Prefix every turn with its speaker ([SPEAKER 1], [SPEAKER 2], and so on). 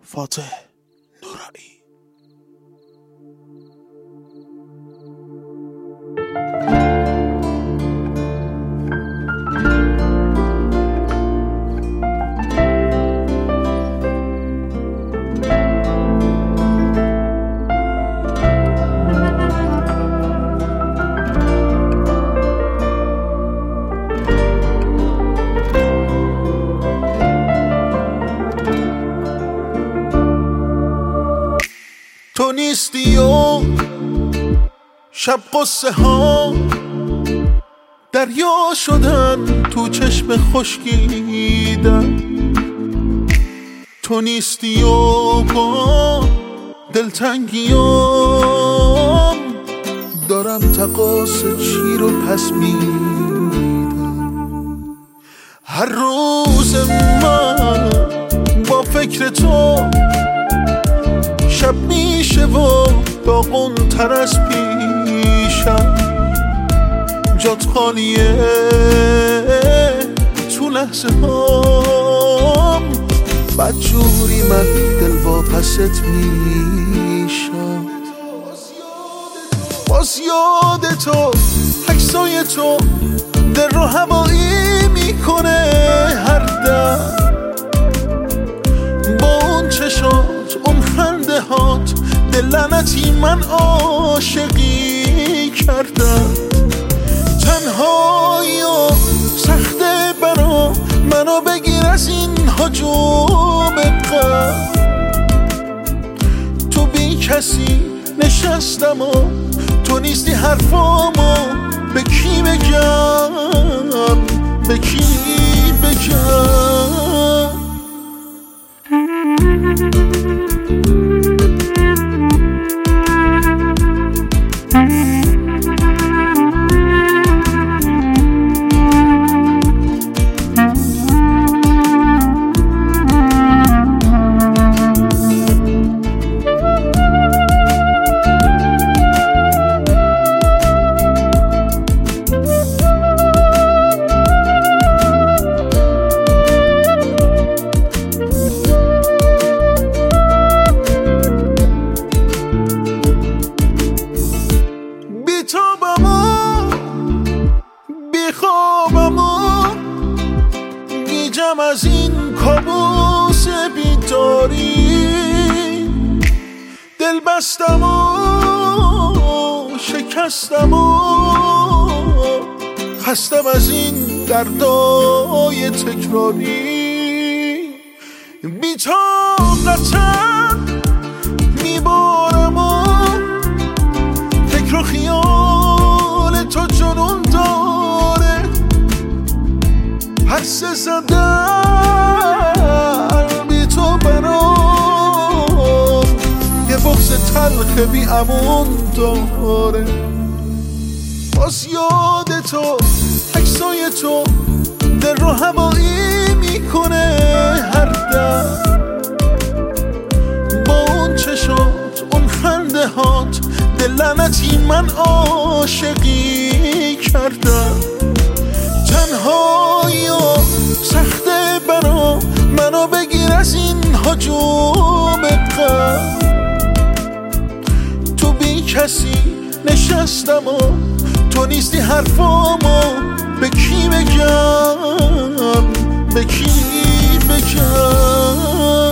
[SPEAKER 1] فاتح نورایی. تو نیستی و شب قصه ها دریا شدن تو چشم خشکیدن. تو نیستی و با دلتنگیام دارم تقاص چی رو پس میدم. هر روز من با فکر تو شب میشه و داغون تر از پیشم. جات خالیه تو لحظه هام، بدجوری من دل واپست میشم. باز یاد تو عکسای تو دل رو هوایی میکنه هر دم. با اون چشات اون خنده هات دل لعنتی من عاشقی کردم. تنهایی و سخته برا منو بگیر از این هجوم غم. تو بی کسی نشستم و تو نیستی حرفامو به کی بگم، به کی بگم. گیجم از این کابوس بیداری، دل بستم و شکستم و خستم از این دردای تکراری. بی‌طاقتم میبارم و فکر و خیال تو جنون داره. حس زدن بی تو برام یه بغض تلخ بی امون داره. باز یاد تو عکسای تو دل رو هوایی میکنه هر دم. با اون چشات اون خنده هات دل لعنتی من عاشقی کردم. تنهایی و سخته برا منو بگیر از این هجوم غم. تو بی کسی نشستم و تو نیستی حرفامو به کی بگم، به کی بگم.